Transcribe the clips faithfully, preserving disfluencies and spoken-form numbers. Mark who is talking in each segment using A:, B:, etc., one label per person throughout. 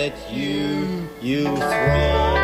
A: at you, you throw.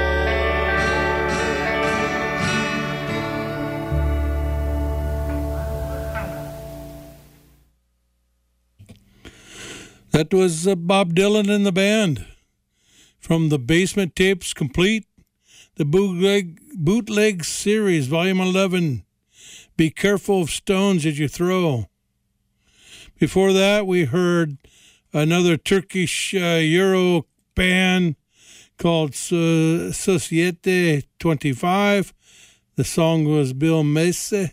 B: That was uh, Bob Dylan and the band from the Basement Tapes Complete, the Bootleg, Bootleg Series, Volume eleven, Be Careful of Stones That You Throw. Before that, we heard another Turkish uh, Euro band called uh, Societe twenty-five. The song was Bill Messe.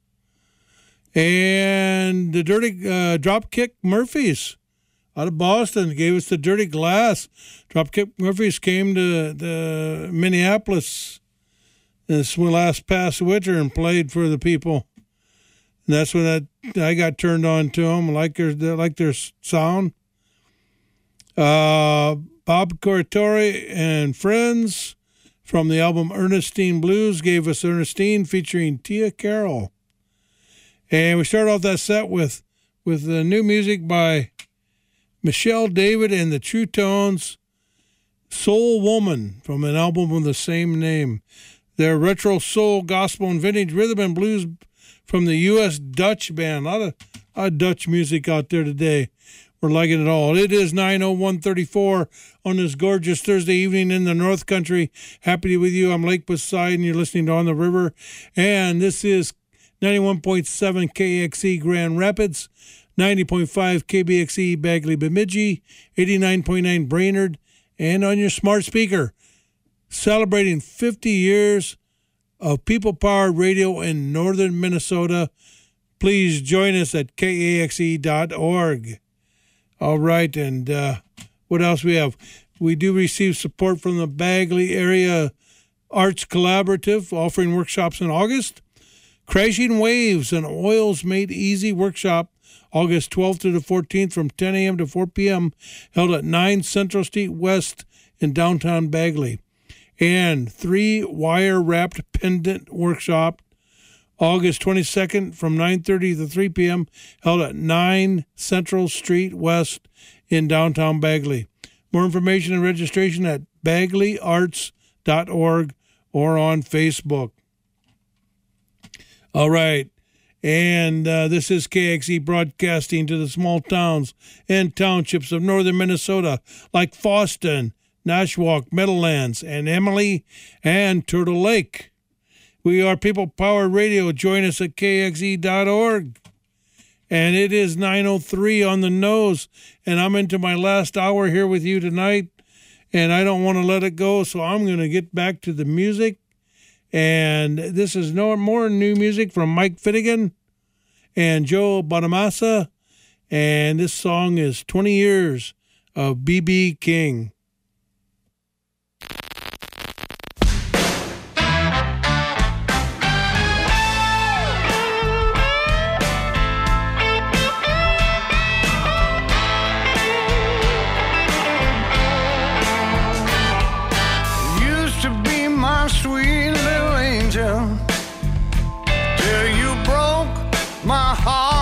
B: And the Dirty uh, Dropkick Murphys out of Boston gave us the Dirty Glass. Dropkick Murphys came to the Minneapolis this last past winter and played for the people. And that's when I, I got turned on to them. I like their, like their sound. Uh, Bob Corritore and Friends from the album Ernestine Blues gave us Ernestine featuring Tia Carroll. And we started off that set with, with the new music by Michelle David and the True Tones, Soul Woman, from an album with the same name. Their retro soul, gospel, and vintage rhythm and blues from the U S Dutch band. A lot of, a lot of Dutch music out there today. We're liking it all. It is nine oh one thirty-four on this gorgeous Thursday evening in the North Country. Happy to be with you. I'm Lake Poseidon. You're listening to On the River. And this is ninety-one point seven K X E Grand Rapids, ninety point five K B X E Bagley Bemidji, eighty-nine point nine Brainerd, and on your smart speaker, celebrating fifty years of people-powered radio in northern Minnesota. Please join us at K A X E dot org. All right, and uh, what else we have? We do receive support from the Bagley Area Arts Collaborative, offering workshops in August. Crashing Waves, an Oils Made Easy workshop, August twelfth to the fourteenth from ten a.m. to four p.m., held at nine Central Street West in downtown Bagley. And Three Wire Wrapped Pendant workshop, August twenty-second from nine thirty to three p.m., held at nine Central Street West in downtown Bagley. More information and registration at bagley arts dot org or on Facebook. All right. And uh, this is K X E broadcasting to the small towns and townships of northern Minnesota like Foston, Nashwauk, Meadowlands, and Emily and Turtle Lake. We are People Powered Radio. Join us at K X E dot org. And it is nine oh three on the nose, and I'm into my last hour here with you tonight, and I don't want to let it go, so I'm going to get back to the music. And this is no more new music from Mike Finnegan and Joe Bonamassa. And this song is twenty years of B B King.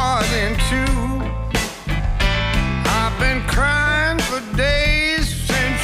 C: I've been crying for days since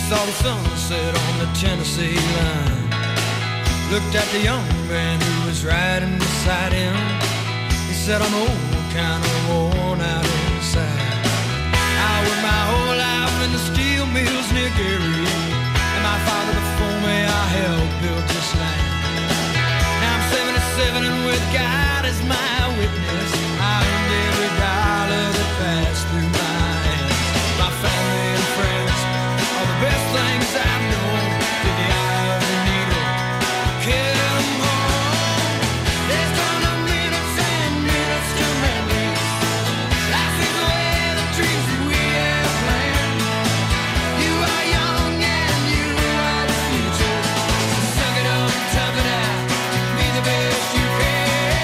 C: Saw the sunset on the Tennessee line. Looked at the young man who was riding beside him. He said, I'm old, kind of worn out inside. I worked my whole life in the steel mills near Gary, and my father before me, I helped build this land. Now I'm seventy-seven, and with God as my witness, I earned every dollar that passed through my hands. My family and friends are the best things I've known. Did the eye of the needle carry them home? There's tons of minutes and minutes to memories. Life is the way the dreams that we have planned. You are young and you are the future. So suck it up, tough it out, be the best you can.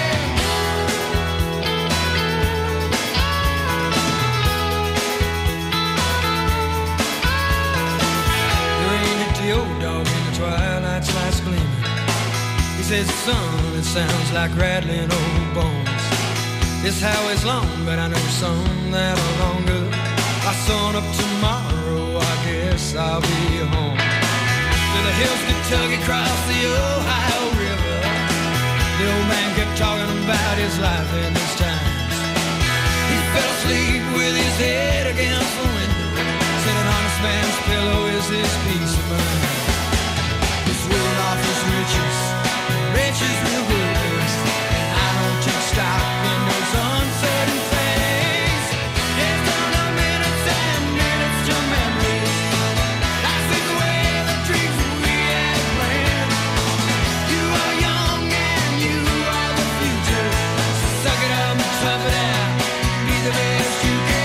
C: The old dog in the twilight's lights gleaming. He says, son, it sounds like rattling old bones. This highway's long, but I know some that are longer. By sun up tomorrow, I guess I'll be home. To the hills, Kentucky, across the Ohio River. The old man kept talking about his life in his times. He fell asleep with his head against the window. Said an honest man's pillow is his peace of mind. This world offers riches, riches will waste, and I don't take stock in those uncertain things. There's tons of minutes and minutes to memories. Life is the way the dreams that we had planned. You are young and you are the future. So suck it up and tough it out, be the best you can.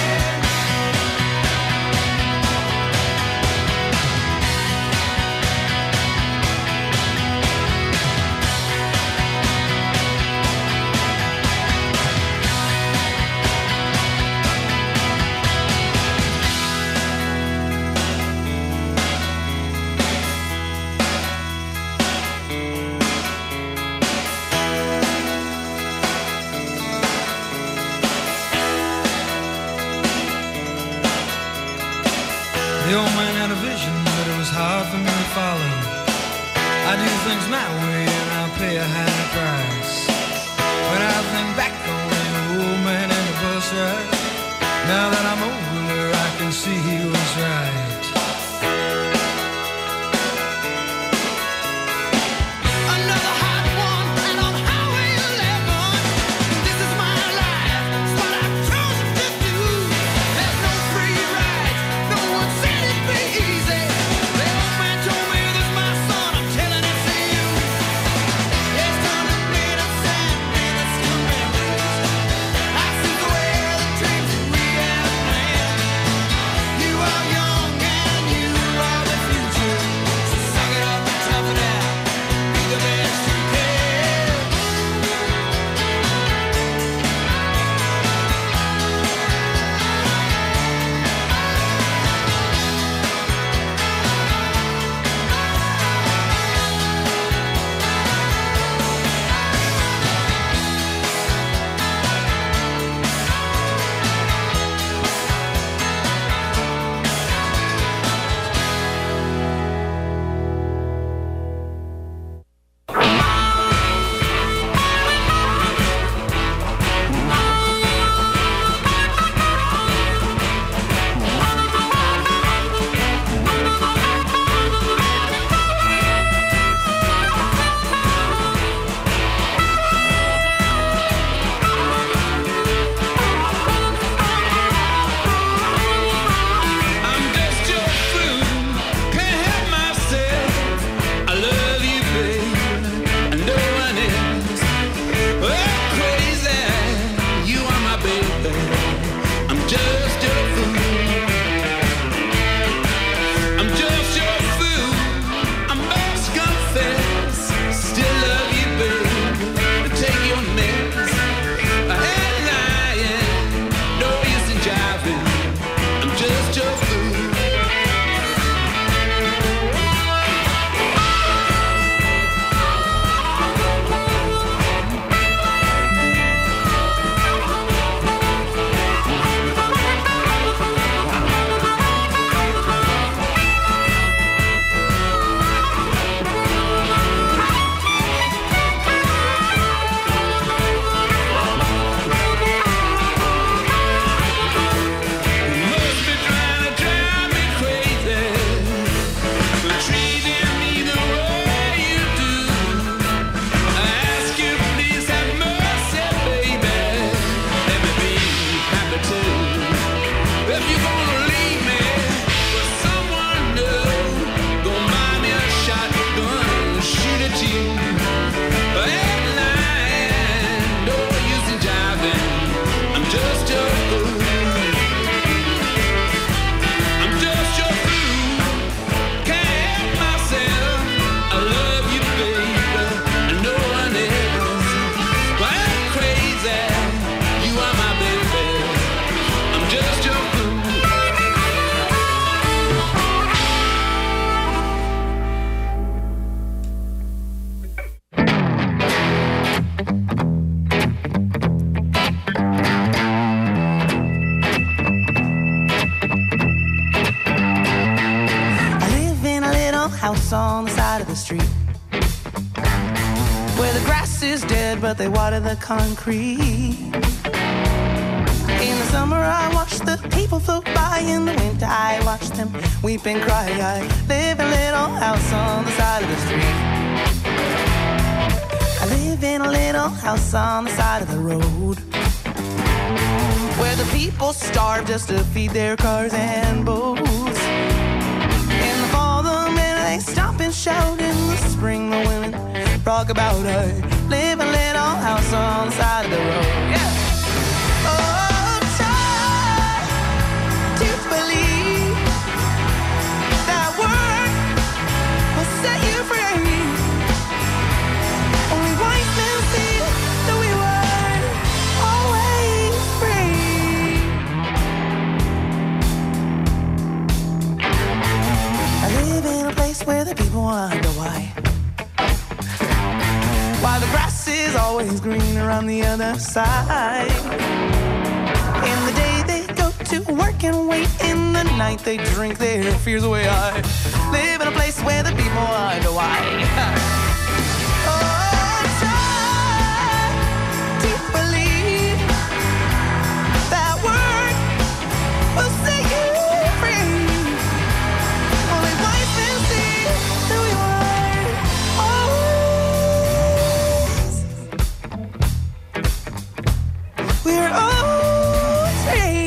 C: The old man had a vision, but it was hard for me to follow. I do things my way and I'll pay a high price. When I think back on the old man and the bus ride, now that I'm older, I can see he was right. Another hot one, and on Highway eleven, this is my life, it's what I've chosen to do. There's no free ride, no one said it'd be easy. The old man told me this, my son, I'm telling it to you. There's tons of minutes and minutes to memories. I see the way the dreams that we have planned.
D: street, where the grass is dead but they water the concrete. In the summer I watch the people float by, in the winter I watch them weep and cry. I live in a little house on the side of the street. I live in a little house on the side of the road, where the people starve just to feed their cars and boats. In the fall the men they stomp and shout, in the spring the women rock about. I live in a little house on the side of the road. Yeah. Oh, try to believe that word will set you free. Only wise men see that we were always free. I live in a place where the people wonder why. Why the grass is always greener on the other side. In the day they go to work and wait, in the night they drink their fears away. I live in a place where the people wonder why. Oh, try to believe that word will set you free. Only wise men see that we were always, we're always free.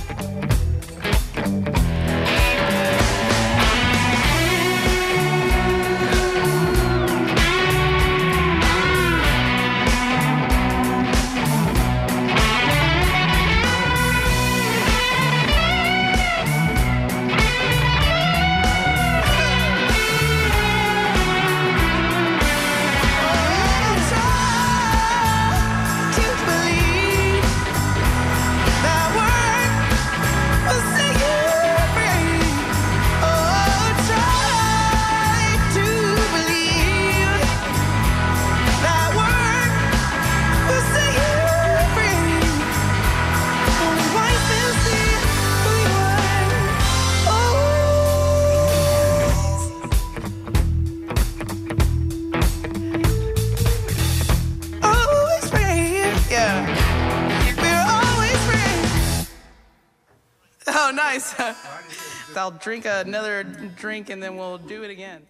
D: Oh, nice. I'll drink another drink and then we'll do it again.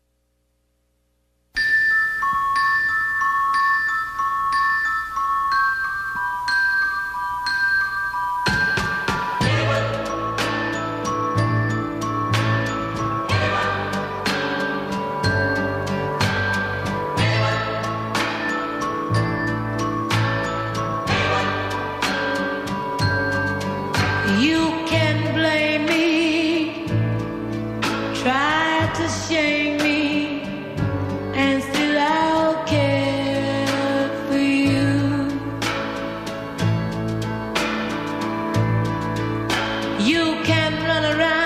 E: You can blame me, try to shame me, and still I'll care for you. You can run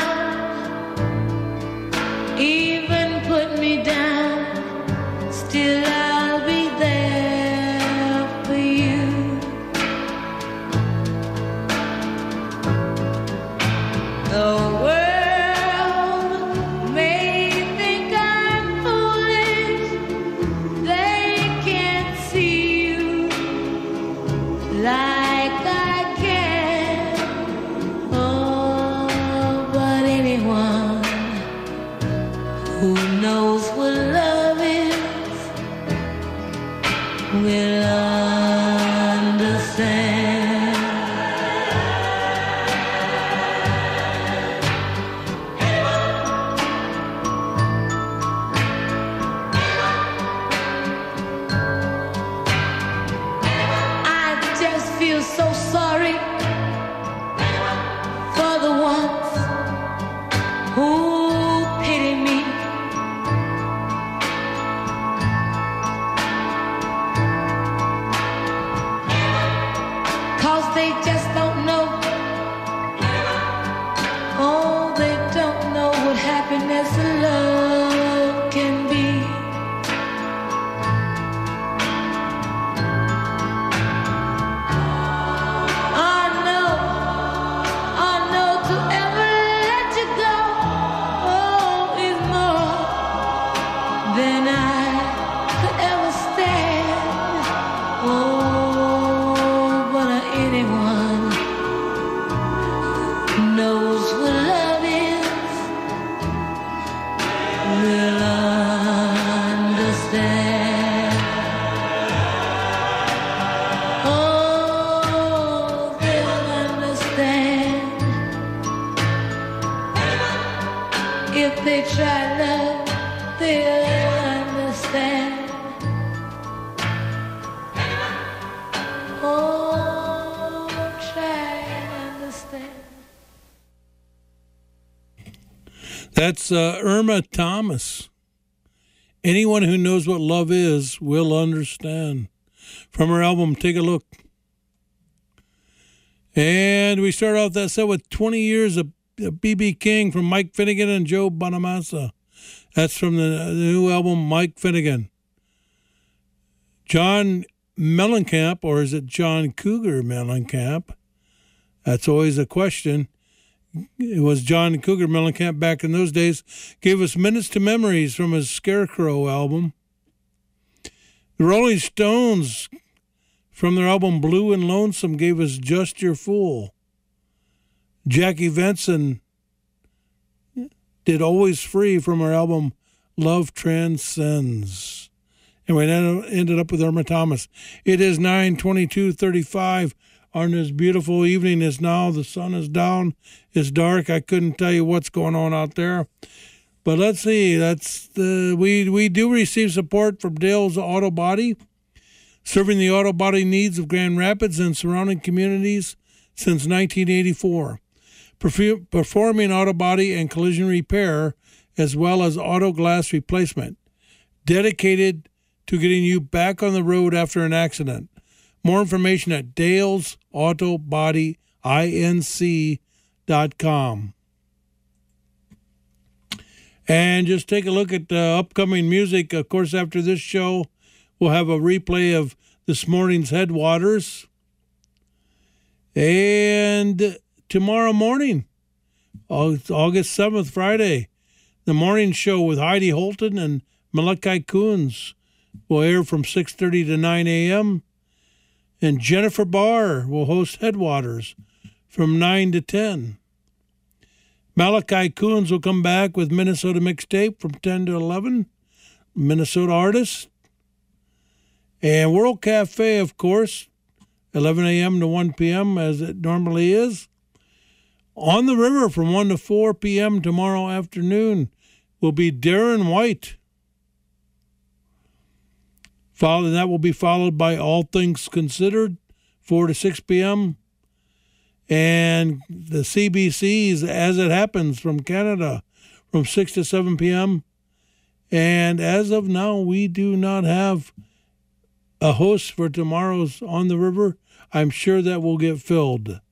E: around, even put me down, still I'll be there for you. The world may think I'm foolish, they can't see you like I can. Oh, but anyone who knows what love is will understand. Feel so sorry for the ones who pity me.
B: That's uh, Irma Thomas. Anyone who knows what love is will understand. From her album, Take a Look. And we start off that set with twenty years of B B King from Mike Finnegan and Joe Bonamassa. That's from the, the new album, Mike Finnegan. John Mellencamp, or is it John Cougar Mellencamp? That's always a question. It was John Cougar Mellencamp back in those days. Gave us Minutes to Memories from his Scarecrow album. The Rolling Stones, from their album Blue and Lonesome, gave us Just Your Fool. Jackie Venson did Always Free from her album Love Transcends. And we ended up with Irma Thomas. It is nine twenty-two thirty-five on this beautiful evening. Is now. The sun is down. It's dark. I couldn't tell you what's going on out there. But let's see. That's the we we do receive support from Dale's Auto Body, serving the auto body needs of Grand Rapids and surrounding communities since nineteen eighty-four. Perfu- performing auto body and collision repair, as well as auto glass replacement. Dedicated to getting you back on the road after an accident. More information at dales auto body inc dot com. And just take a look at the upcoming music. Of course, after this show, we'll have a replay of this morning's Headwaters. And tomorrow morning, August seventh, Friday, the morning show with Heidi Holton and Malachi Coons will air from six thirty to nine a.m. And Jennifer Barr will host Headwaters from nine to ten. Malachi Coons will come back with Minnesota Mixtape from ten to eleven. Minnesota artists. And World Cafe, of course, eleven a.m. to one p.m. as it normally is. On the River from one to four p.m. tomorrow afternoon will be Darren White. Followed, that will be followed by All Things Considered, four to six p.m. And the C B Cs, As It Happens, from Canada, from six to seven p.m. And as of now, we do not have a host for tomorrow's On the River. I'm sure that will get filled.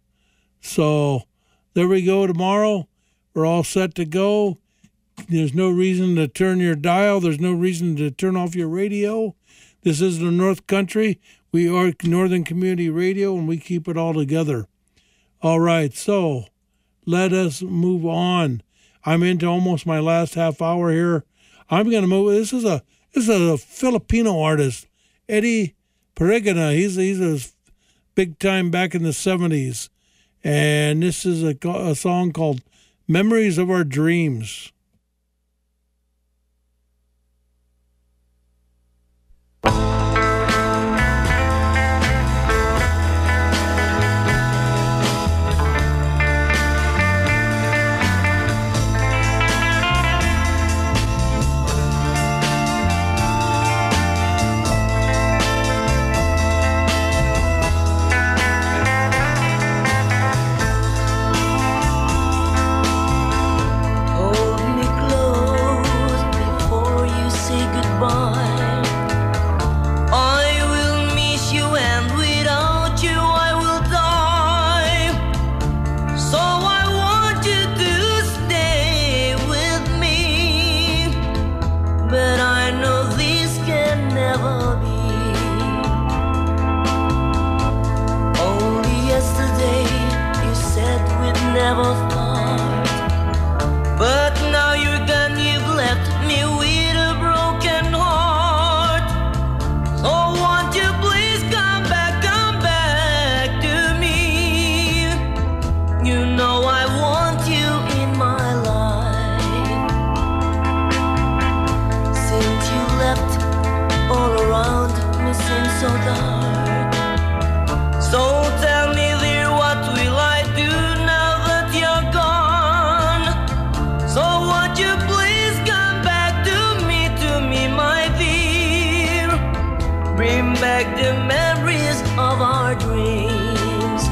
B: So there we go tomorrow. We're all set to go. There's no reason to turn your dial. There's no reason to turn off your radio. This is the North Country. We are Northern Community Radio, and we keep it all together. All right, so let us move on. I'm into almost my last half hour here. I'm going to move. This is a this is a Filipino artist, Eddie Peregana. He's he's a big time back in the seventies, and this is a, a song called "Memories of Our Dreams."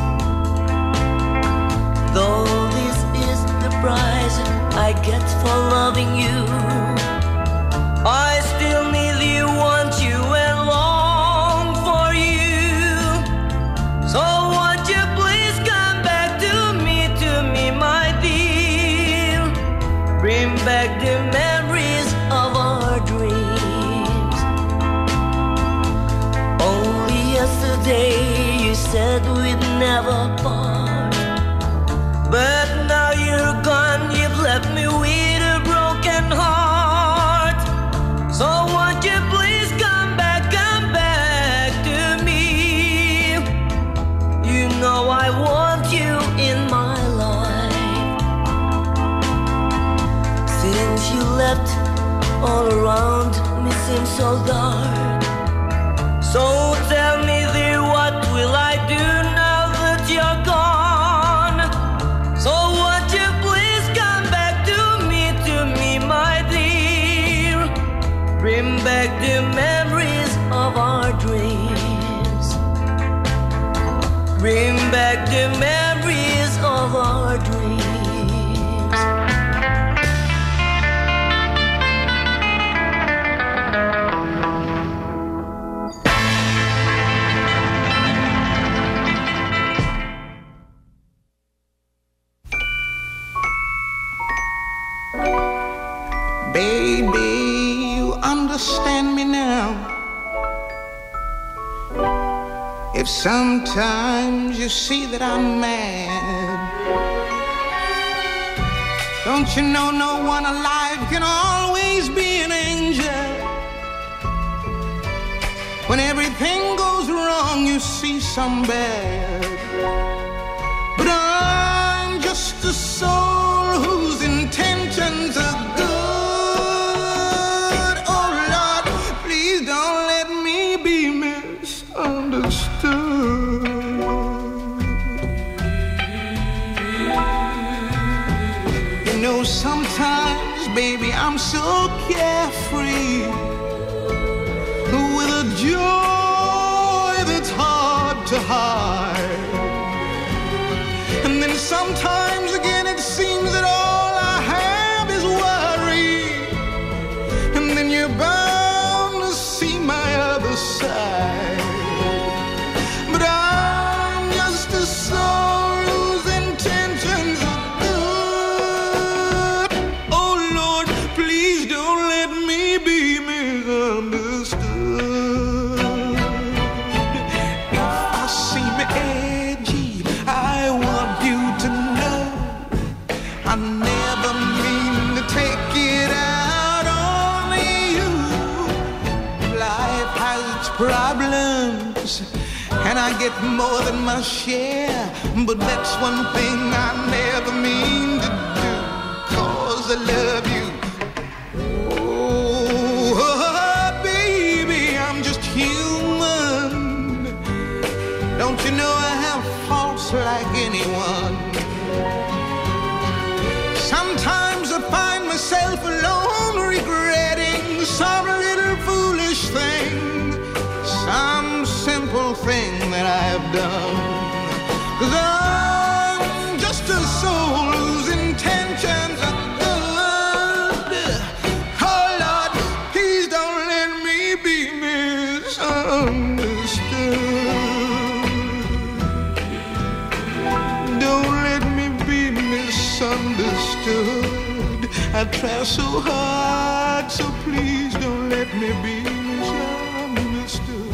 E: For day you said we'd never part. But now you're gone, you've left me with a broken heart. So won't you please come back, come back to me? You know I want you in my life. Since you left, all around me seems so dark. So tell me, dear, what will I do now that you're gone? So won't you please come back to me, to me, my dear? Bring back the memories of our dreams. Bring back the memories of our dreams.
F: Baby, you understand me now. If sometimes you see that I'm mad, don't you know no one alive can always be an angel? When everything goes wrong, you see some bad. But I'm just a soul whose intentions are good. Sometimes, baby, I'm so carefree, with a joy that's hard to hide. And then sometimes again it seems that all I have is worry. And then you're bound to see my other side. But I'm just a soul whose intentions are problems, and I get more than my share. But that's one thing I never mean to do, 'cause I love you. Oh, baby, I'm just human. Don't you know I have faults like anyone? Sometimes I find myself alone, regretting some little foolish thing, some simple thing that I've done. 'Cause I'm just a soul whose intentions are good. Oh Lord, please don't let me be misunderstood. Don't let me be misunderstood. I try so hard, so please don't let me be misunderstood.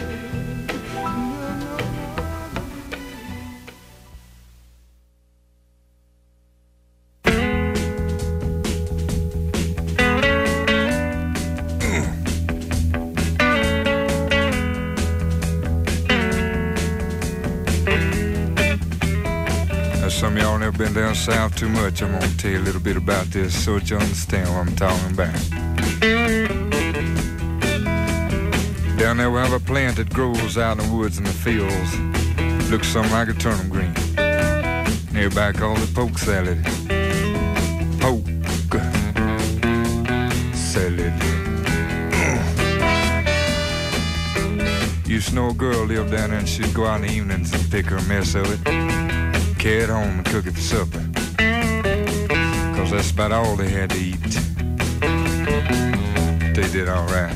G: Some of y'all never been down south too much. I'm gonna tell you a little bit about this so that you understand what I'm talking about. Down there we have a plant that grows out in the woods and the fields. Looks something like a turnip green. Everybody calls it poke salad. Poke salad. Used to know a girl lived down there and she'd go out in the evenings and pick her a mess of it, carry it home and cook it for supper, 'cause that's about all they had to eat. They did all right.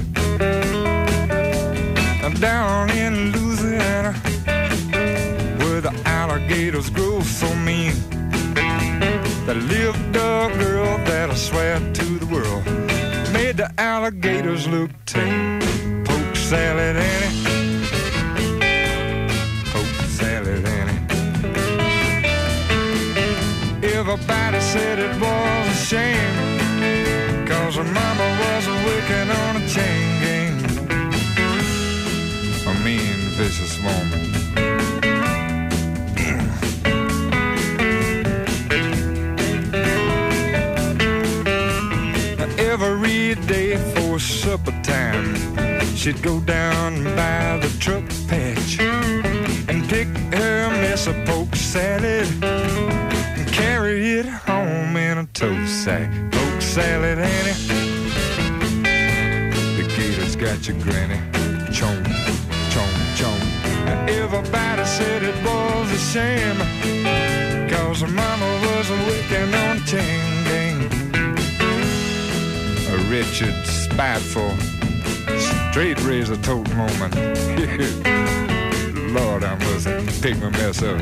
G: Now down in Louisiana, where the alligators grow so mean, there lived a girl that I swear to the world made the alligators look tame. Poke salad, Annie. Everybody said it was a shame, 'cause her mama was working on a chain gang. A mean, vicious woman. Every day for supper time, she'd go down by the truck patch and pick her mess of poke salad and carry it home in a tow sack. Poke salad, Annie, the gator's got your granny. Chomp, chomp, chomp. Everybody said it was a shame, 'cause her mama was working on a chain gang. A wretched, spiteful, straight razor tote woman. Lord, I must pick my mess up.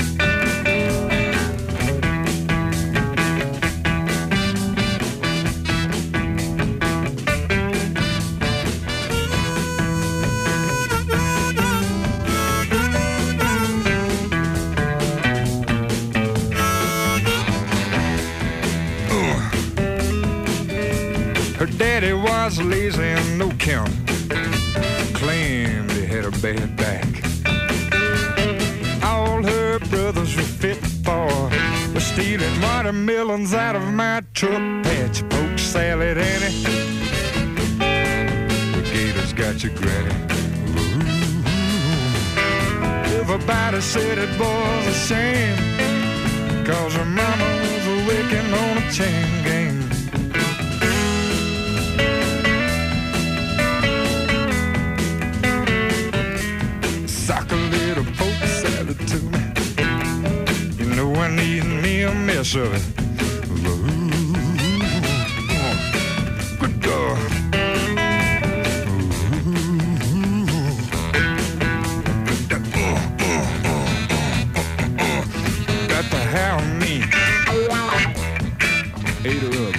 G: Her daddy was lazy and no count, claimed he had a bad back. All her brothers were fit for was stealing watermelons out of my truck patch. Poke salad, Annie, the gator's got your granny. Ooh. Everybody said it was a shame, 'cause her mama was working on a chain gang. Sock a little poke salad to me. You know I need me a mess of it. Ooh, good God. Ooh, got to have me. Ate her up.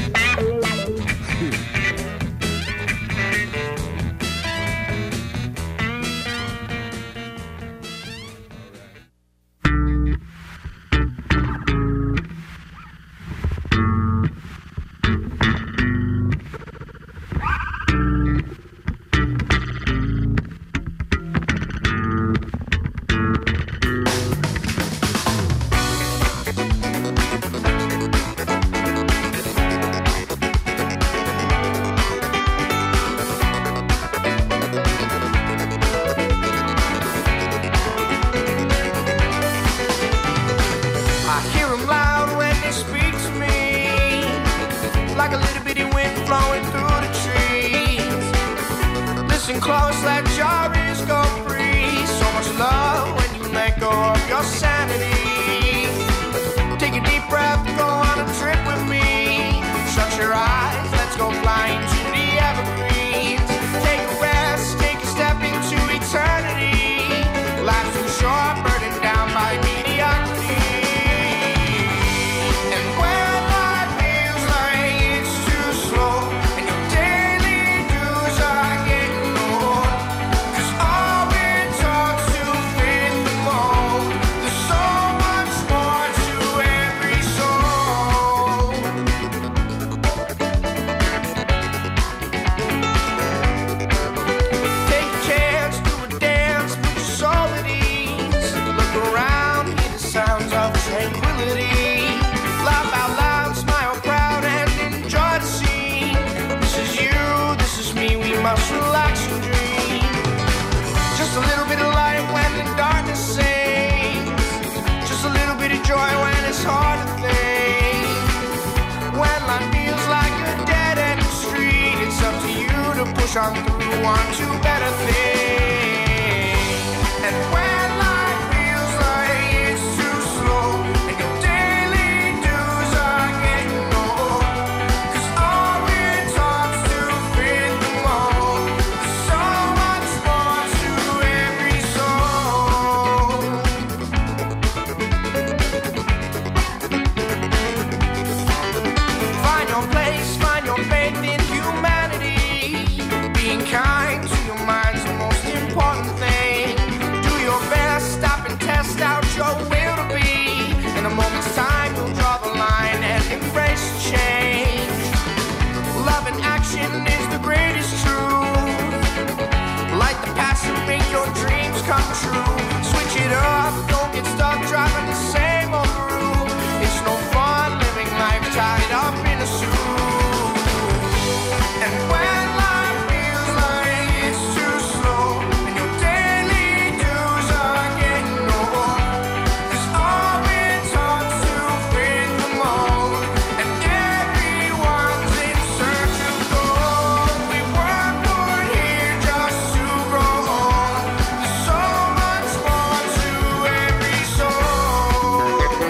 H: On through on to better things. And when life feels like it's too slow and your daily dues are getting old, 'cause all we're taught to fit the mold. There's so much more to every soul. Find your place, find your faith in humanity. Being kind your dreams come true. Switch it up, don't get stuck driving the same old route. It's no fun living life tied up in a suit. And when life feels like it's too slow and your daily dues are getting old, 'cause all we're taught to fit the mold, and everyone's in search of gold. We weren't born here just to grow old. There's so much more to every soul.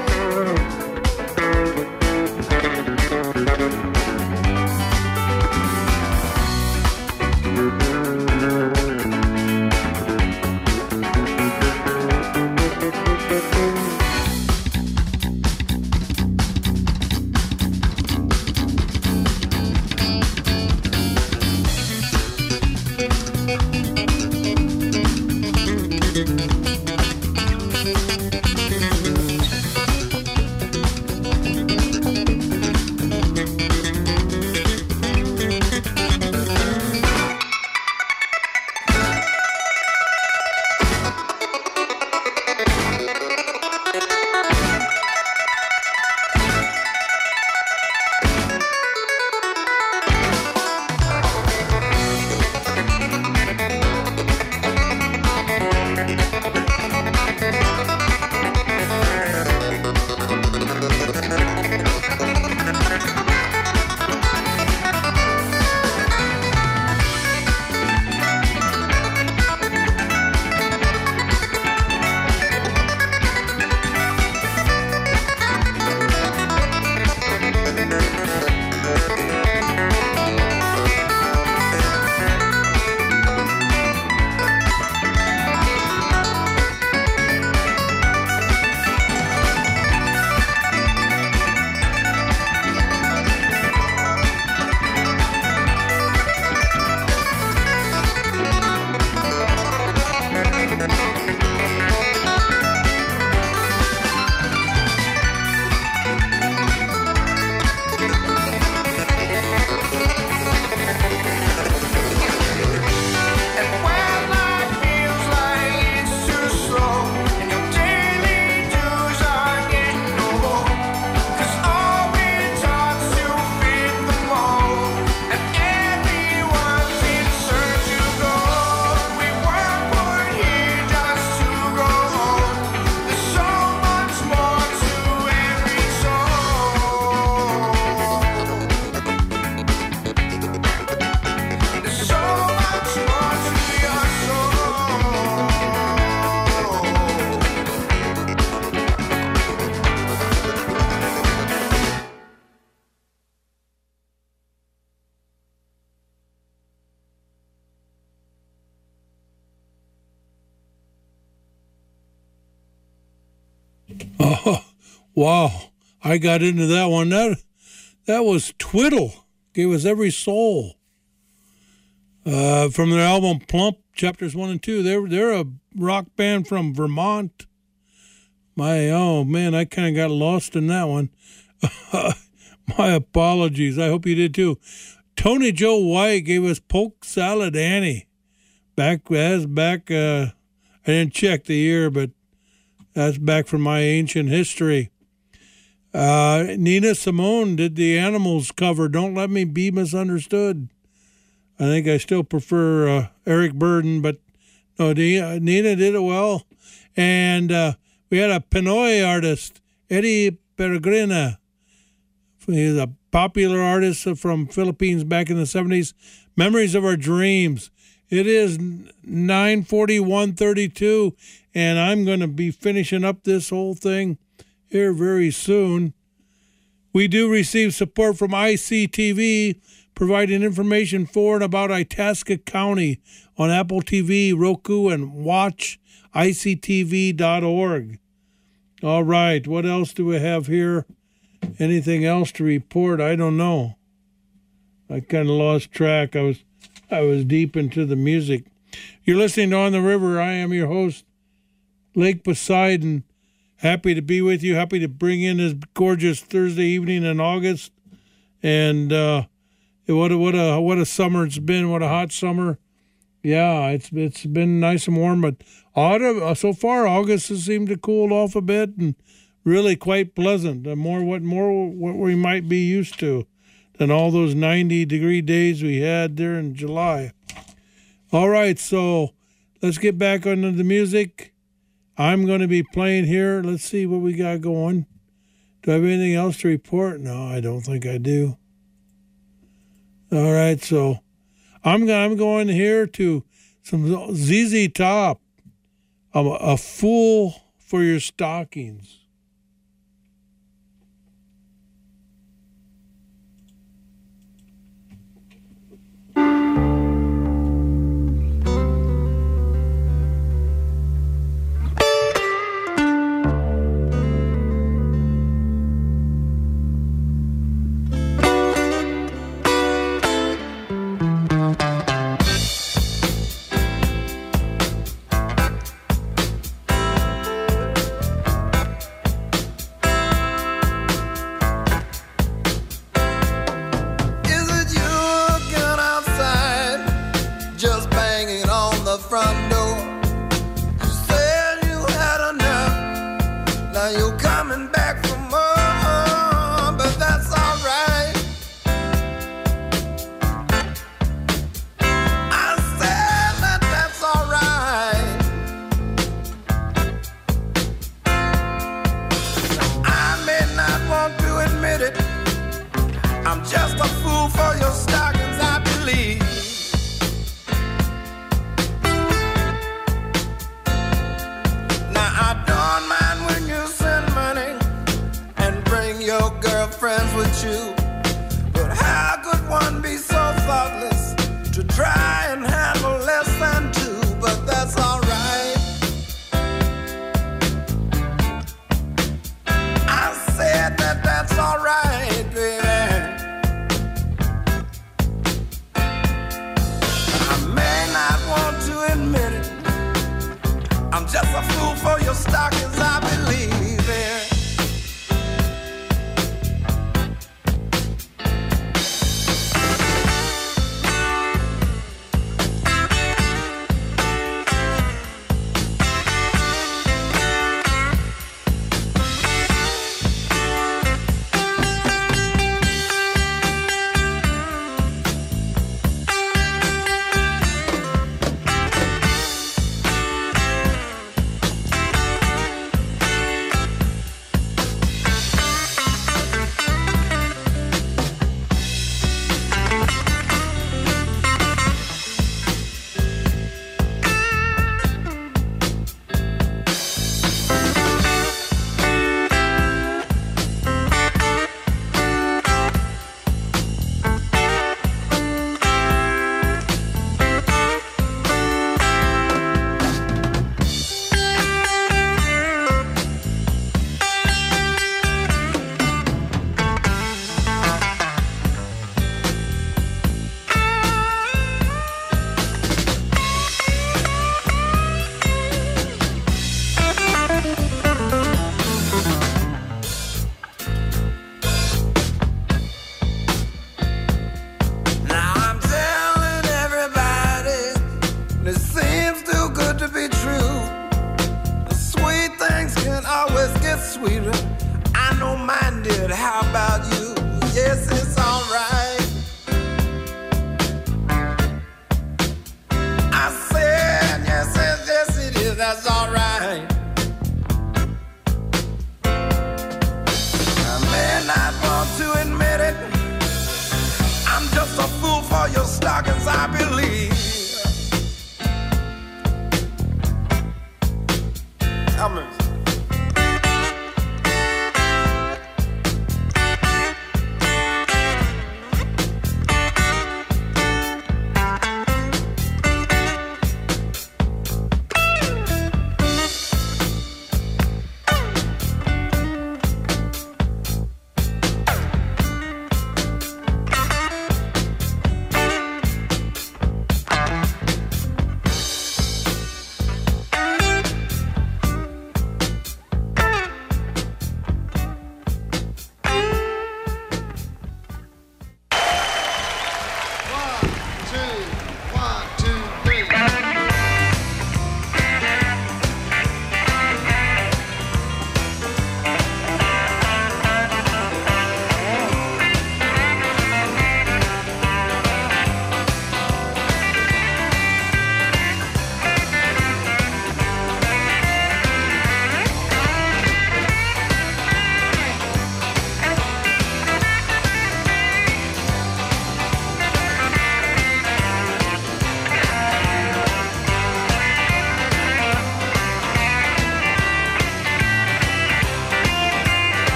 H: And when life feels like it's too slow and your daily dues are getting old, 'cause all we're taught to fit the mold, and everyone's in search of gold. We weren't born here just to grow old. There's so much more to every soul. There's so much more to your soul.
B: Oh, wow. I got into that one. That that was Twiddle. Gave us every soul. Uh, from their album Plump, Chapters One and Two. They're they're a rock band from Vermont. My oh man, I kind of got lost in that one. My apologies. I hope you did too. Tony Joe White gave us Polk Salad Annie. Back that's back. Uh, I didn't check the year, but that's back from my ancient history. Uh, Nina Simone did the Animals cover, Don't Let Me Be Misunderstood. I think I still prefer uh, Eric Burden, but no, Nina, Nina did it well. And uh, we had a Pinoy artist, Eddie Peregrina. He's a popular artist from Philippines back in the seventies. Memories of Our Dreams. It is nine forty-one thirty-two, and I'm going to be finishing up this whole thing here very soon. We do receive support from I C T V, providing information for and about Itasca County on Apple T V, Roku, and watch I C T V dot org. All right, what else do we have here? Anything else to report? I don't know. I kind of lost track. I was I was deep into the music. You're listening to On the River. I am your host, Lake Poseidon. Happy to be with you. Happy to bring in this gorgeous Thursday evening in August. And uh, what a, what a what a summer it's been. What a hot summer. Yeah, it's it's been nice and warm, but autumn uh, so far August has seemed to cool off a bit and really quite pleasant. Uh, more what more what we might be used to than all those ninety degree days we had there in July. All right, so let's get back onto the music. I'm going to be playing here. Let's see what we got going. Do I have anything else to report? No, I don't think I do. All right, so I'm going, I'm going here to some Z Z Top, a, a Fool for Your Stockings.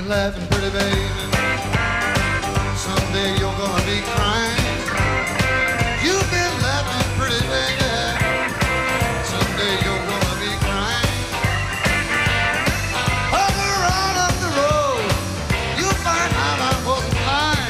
F: been laughing, pretty baby. Someday you're gonna be crying. You've been laughing, pretty baby. Someday you're gonna be crying. Hug around up the road, you'll find out I wasn't lying.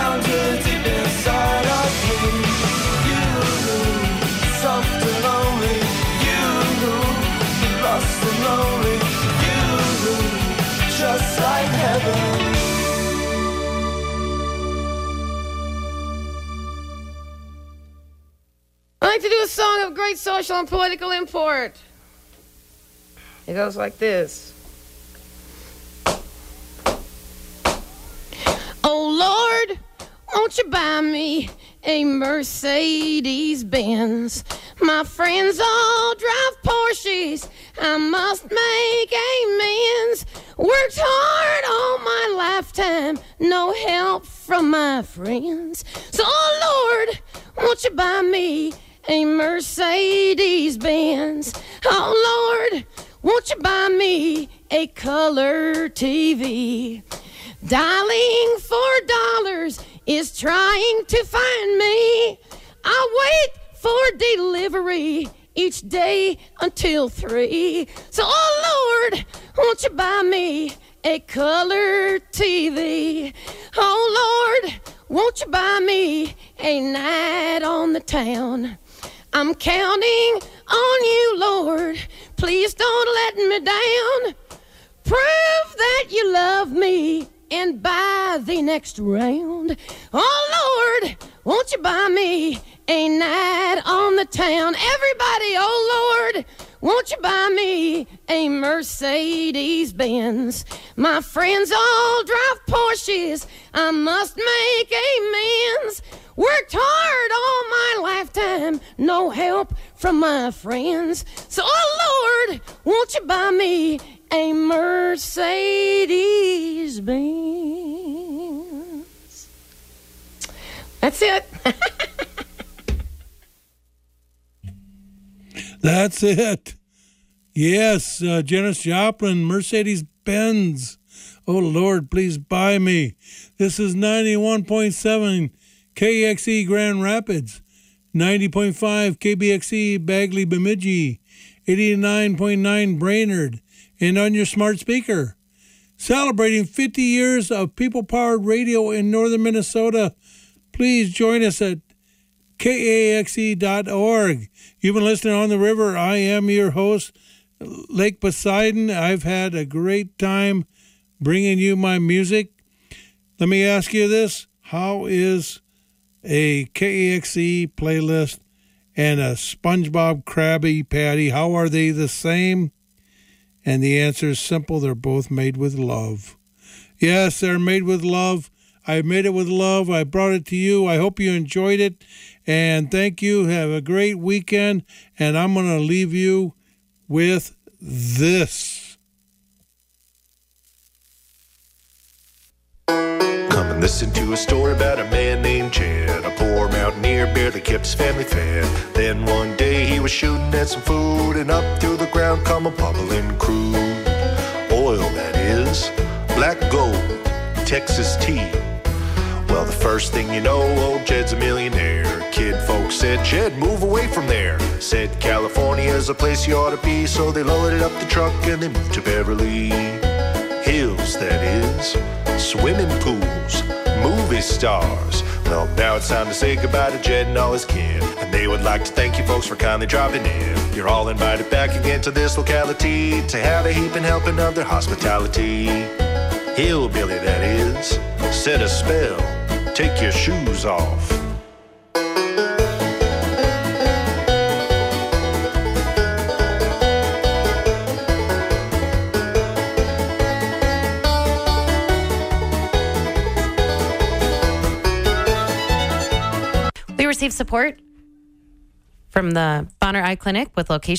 E: Soft and lonely
I: a song of great social and political import. It goes like this. Oh, Lord, won't you buy me a Mercedes-Benz? My friends all drive Porsches. I must make amends. Worked hard all my lifetime. No help from my friends. So, oh, Lord, won't you buy me a Mercedes-Benz? Oh, Lord, won't you buy me a color T V? Dialing for dollars is trying to find me. I wait for delivery each day until three. So, oh, Lord, won't you buy me a color T V? Oh, Lord, won't you buy me a night on the town? I'm counting on you, Lord. Please don't let me down. Prove that you love me and buy the next round. Oh, Lord, won't you buy me a night on the town? Everybody, oh, Lord, won't you buy me a Mercedes-Benz? My friends all drive Porsches. I must make amends. Worked hard all my lifetime. No help from my friends. So, oh, Lord, won't you buy me a Mercedes-Benz? That's it.
B: That's it. Yes, uh, Janis Joplin, Mercedes-Benz. Oh, Lord, please buy me. This is ninety-one point seven K X E Grand Rapids, ninety point five K B X E Bagley Bemidji, eighty-nine point nine Brainerd, and on your smart speaker. Celebrating fifty years of people-powered radio in northern Minnesota. Please join us at K A X E dot org. You've been listening on the river. I am your host, Lake Poseidon. I've had a great time bringing you my music. Let me ask you this. How is a K A X E playlist and a SpongeBob Krabby Patty, how are they the same? And the answer is simple. They're both made with love. Yes, they're made with love. I made it with love. I brought it to you. I hope you enjoyed it. And thank you. Have a great weekend. And I'm going to leave you with this.
J: Come and listen to a story about a man named Chad, a poor mountaineer, barely kept his family fed. Then one day he was shooting at some food, and up through the ground come a bubbling crude oil, that is, black gold, Texas tea. Well, the first thing you know, old Jed's a millionaire. Kid folks said, Jed, move away from there. Said California's a place you ought to be, so they loaded up the truck and they moved to Beverly Hills, that is, swimming pools, movie stars. Well, now it's time to say goodbye to Jed and all his kin, and they would like to thank you folks for kindly dropping in. You're all invited back again to this locality to have a heaping helping of their hospitality. Hillbilly, that is, set a spell, take your shoes off.
K: We receive support from the Bonner Eye Clinic with location